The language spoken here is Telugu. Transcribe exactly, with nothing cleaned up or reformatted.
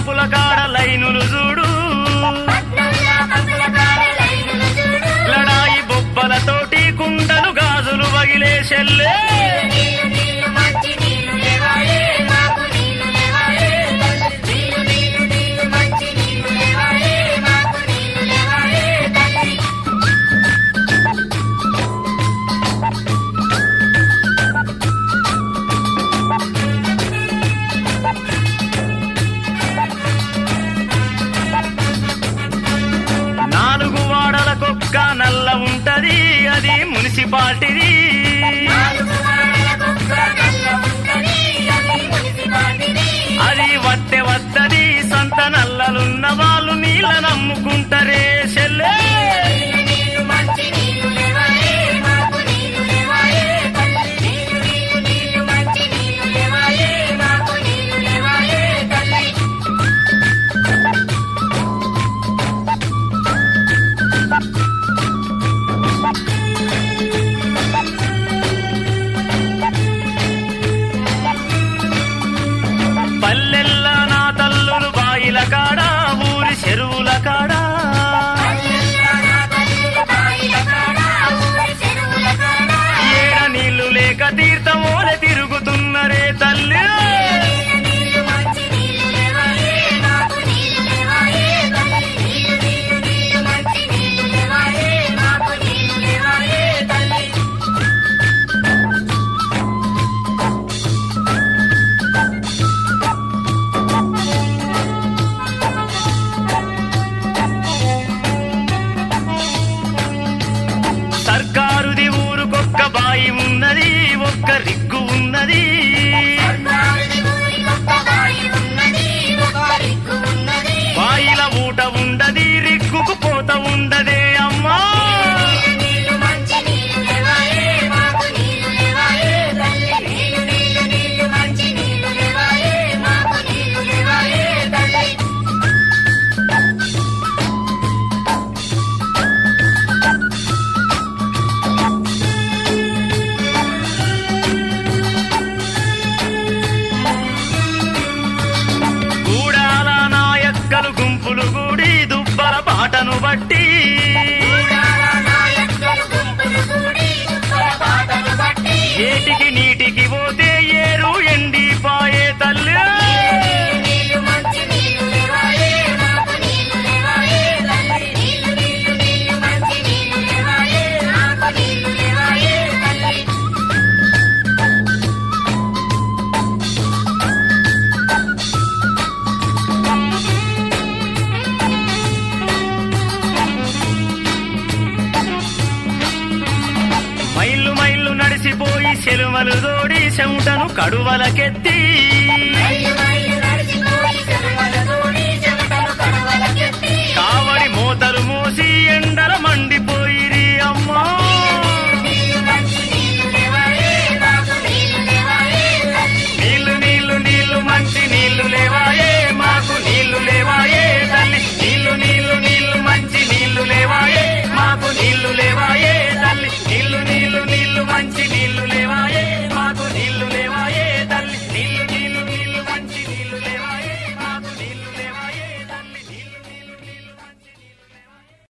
పంపుల కాడ లైనులు చూడు లడాయి బొబ్బలతోటి కుండలు గాజులు వగిలే చెల్లే నల్ల ఉంటది అది మున్సిపాలిటీ అది వత్తె వత్తది సంత నల్లలున్న వాళ్ళు నీళ్ళ నమ్ముకుంటారే చెల్లే పల్లెల్ల నా తల్లులు బాయిల కాడ ఊరి చెరువుల కాడ ఏడ నీళ్లు లేక తీర్థమోలే తిరుగుతున్నరే తల్లి సర్కారుది ఊరుకొక్క బాయి ఉన్నది ఒక్క రిగ్గు ఉన్నది బాయిల ఊట ఉండది రిగ్గుకు పోత ఉండదే అమ్మా గుంపులు గూడి దుబ్బల బాటను బట్టి ఏటికి నీటికి పోతే ఏరు ఎండిపాయే తల్లి మైళ్ళు మైళ్ళు నడిసిపోయి చెలుమలు దోడి చెమటను కడువలకెత్తి